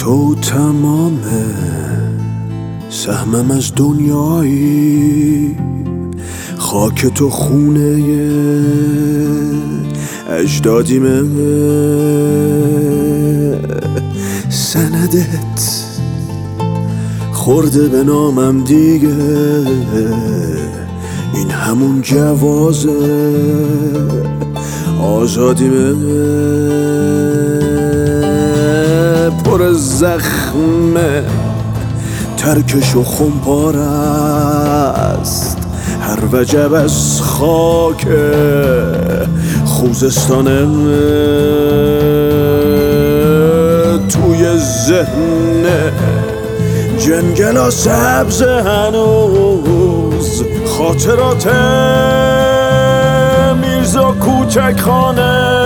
تو تمام سهمم از دنیایی، خاک تو خونه اجدادیمه، سندت خورده به نامم دیگه، این همون جواز آزادیمه، پر زخمه، ترکش و خمپار است، هر وجب از خاک خوزستانه، توی ذهن جنگلا سبز هنوز خاطرات میرزا کوچک خانه.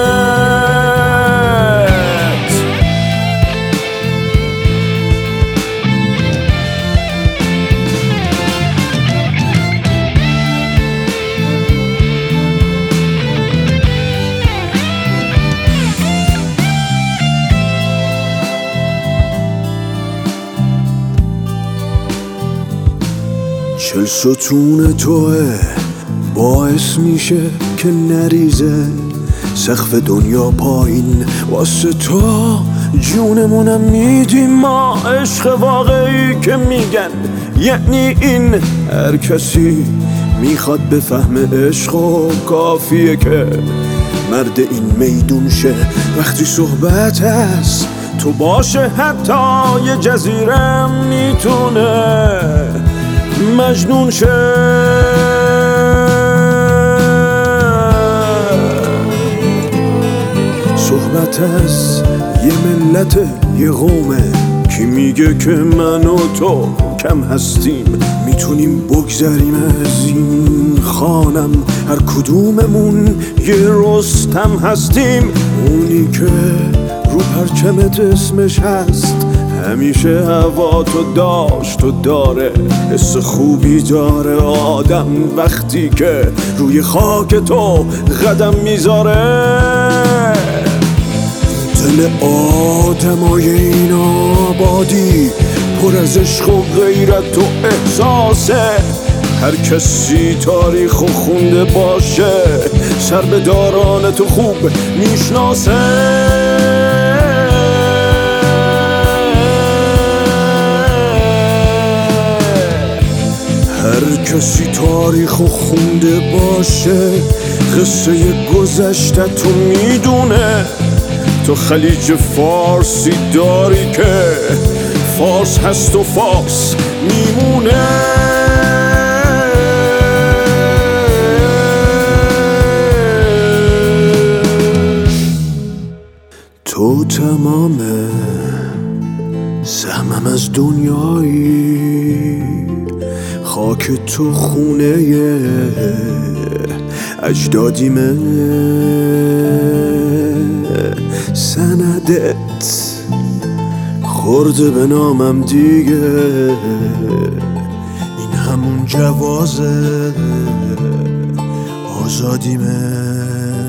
چل ستون توه باعث میشه که نریزه سقف دنیا پایین، واسه تو جونمونم میدیم ما، عشق واقعی که میگن یعنی این. هر کسی میخواد بفهم عشق و کافیه که مرد این میدون شه، وقتی صحبت هست تو باشه حتی یه جزیره میتونه مجنون شه. صحبت از یه ملت یه قومه، کی میگه که من و تو کم هستیم، میتونیم بگذریم از این خانم، هر کدوممون یه رستم هستیم، اونی که رو پرچمت اسمش هست، همیشه هوا تو داشت و داره، حس خوبی داره آدم وقتی که روی خاک تو قدم میذاره. دل آدمای این آبادی پر از عشق و غیرت و احساسه، هر کسی تاریخ و خونده باشه سر به داران تو خوب میشناسه. هر کسی تاریخ و خونده باشه قصه گذشته تو میدونه، تو خلیج فارسی داری که فارس هست و فارس میمونه. تو تمام سهمم از دنیایی، خاک تو خونه اجدادیمه، سندت خورده به نامم دیگه، این همون جواز آزادیمه.